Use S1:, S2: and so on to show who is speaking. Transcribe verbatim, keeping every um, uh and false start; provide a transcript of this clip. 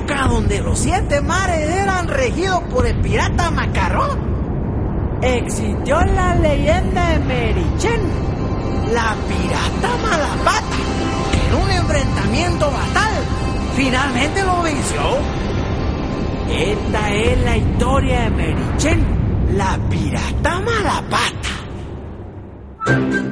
S1: época donde los siete mares eran regidos por el pirata Macarrón, existió la leyenda de Merichen, la pirata Malapata, que en un enfrentamiento fatal finalmente lo venció. Esta es la historia de Merichen, la pirata Malapata.